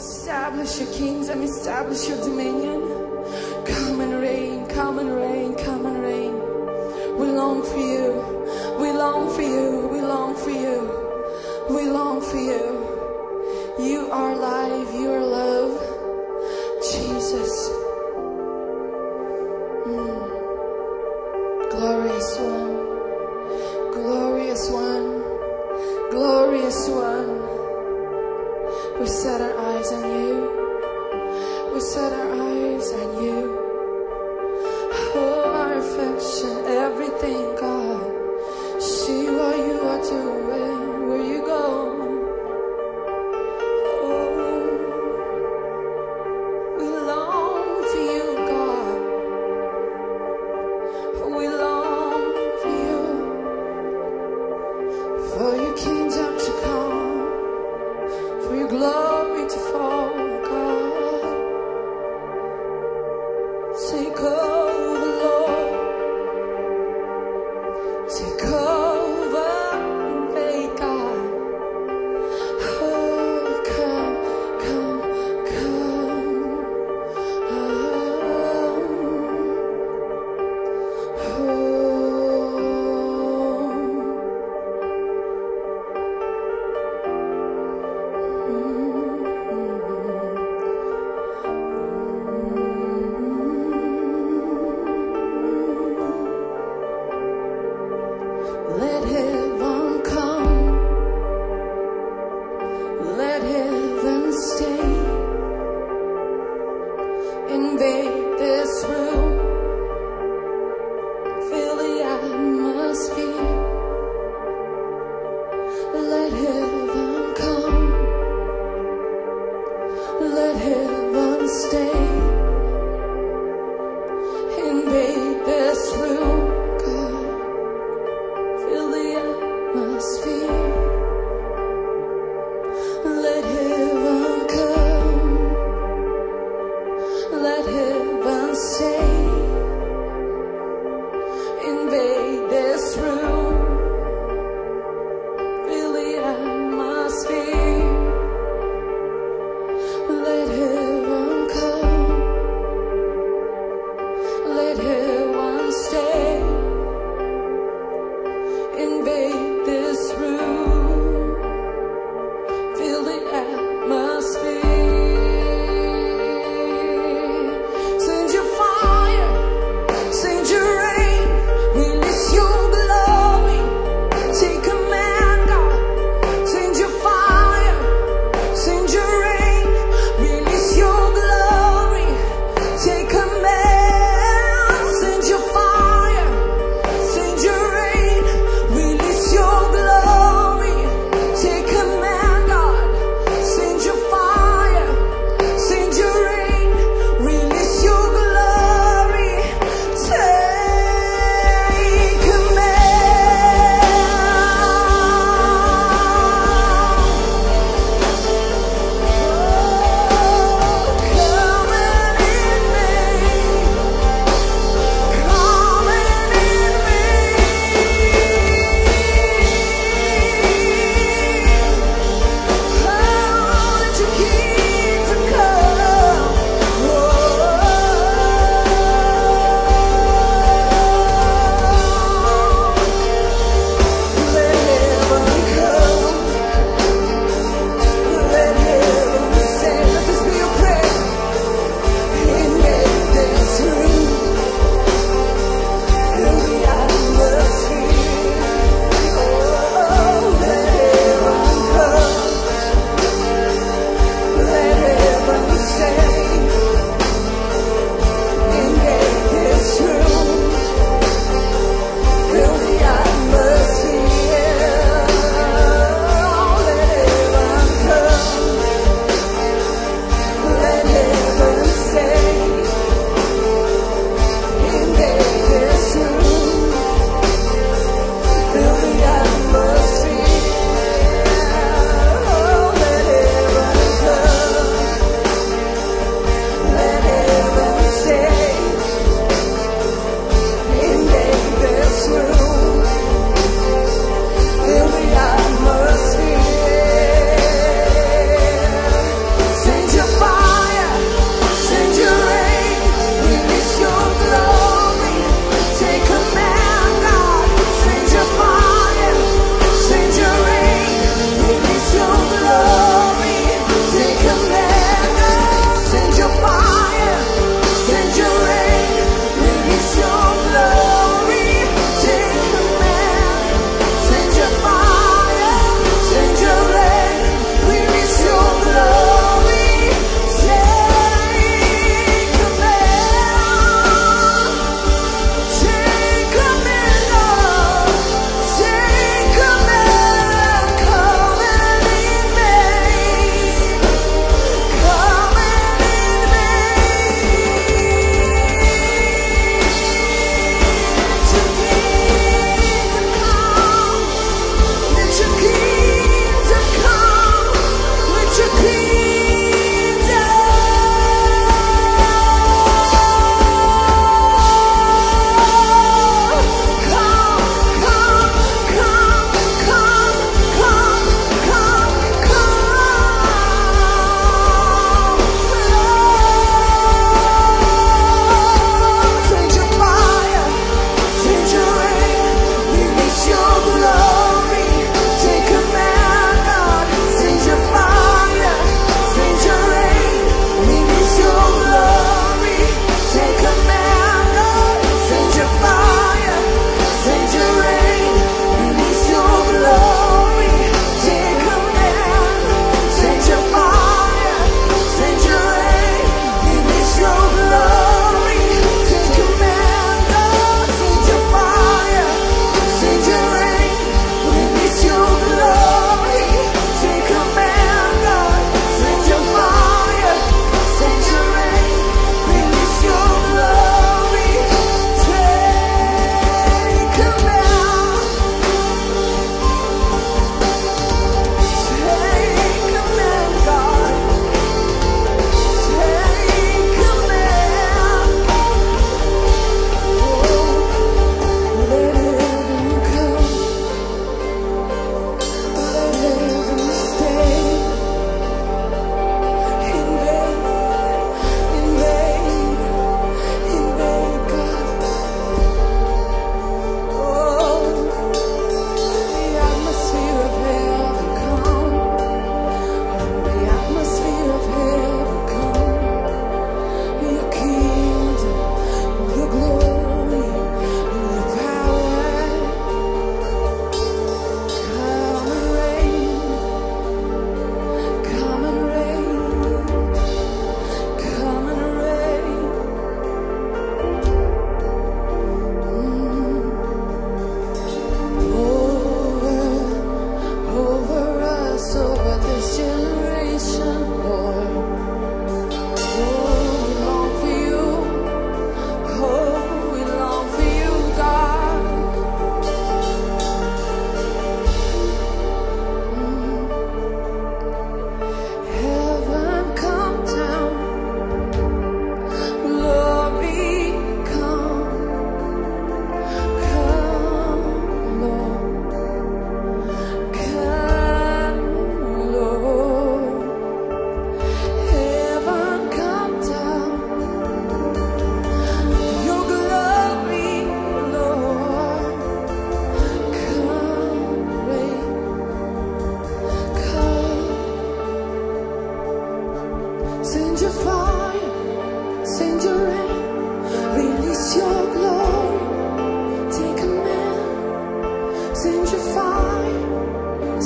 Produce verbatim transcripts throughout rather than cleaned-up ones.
establish your kingdom, establish your dominion. Come and reign, come and reign, come and reign. We long for you, we long for you, we long for you, we long for you. You are life, you are love, Jesus. Mm. Glorious one, glorious one, glorious one. We set our eyes on you. We set our eyes on you. Oh, our affection, everything, God. See what you are doing, where you go. Oh, we long for you, God. We long for you, for your kingdom to come, for your glory to fall, God. Take over, Lord. Take over and make God. Oh, come, come, come. Oh, let heaven come, let heaven stay, invade this room, fill the atmosphere. Let heaven come, let heaven stay, invade this room, God. Fill the atmosphere. Let heaven come. Let heaven stay. Invade this room. Fill the atmosphere. Let heaven come. Let heaven stay. Invade this room, fill the atmosphere. Send your fire, send your rain, release your glory. Take command, God. Send your fire,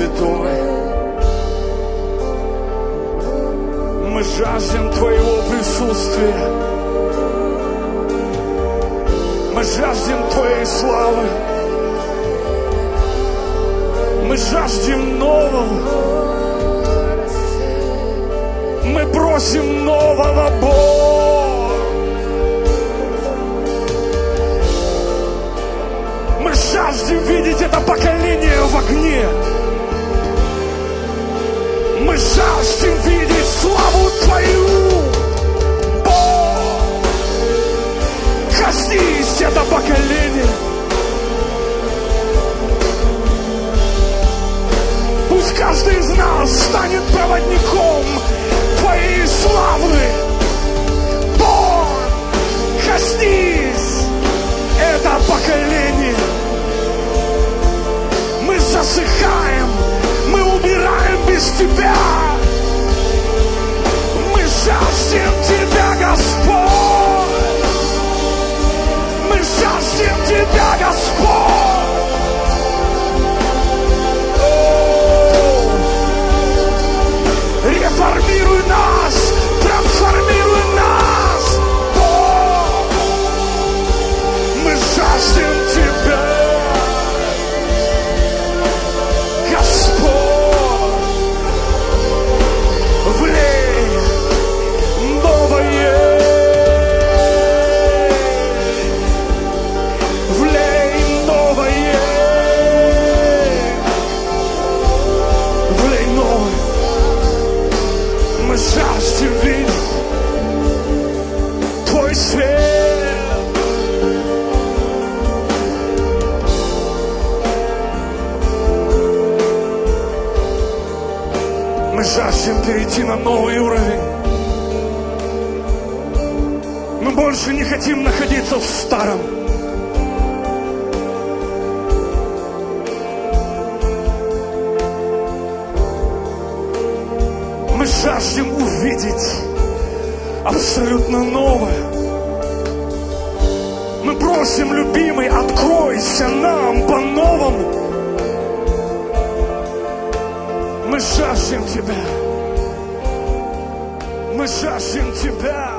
Святой. Мы жаждем Твоего присутствия. Мы жаждем Твоей славы. Мы жаждем нового. Мы просим нового, Бога. Мы жаждем видеть это поколение в огне. Мы жаждем видеть славу Твою, Бог. Коснись это поколение. Пусть каждый из нас станет проводником Твоей славы. Бог, коснись это поколение. Мы засыхаем, мы умираем без Тебя. Мы жаждем Тебя, Господь. Мы жаждем Тебя, Господь. Реформируй нас, трансформируй нас, Бог. Мы жаждем Тебя, Господь. Влей новое, влей новое, влей новое. Мы жаждем видеть Твой свет. Мы жаждем перейти на новый уровень. Мы больше не хотим находиться в старом. Мы жаждем увидеть абсолютно новое. Мы просим, любимый, откройся нам по-новому. Мы жаждем Тебя. Мы жаждем Тебя.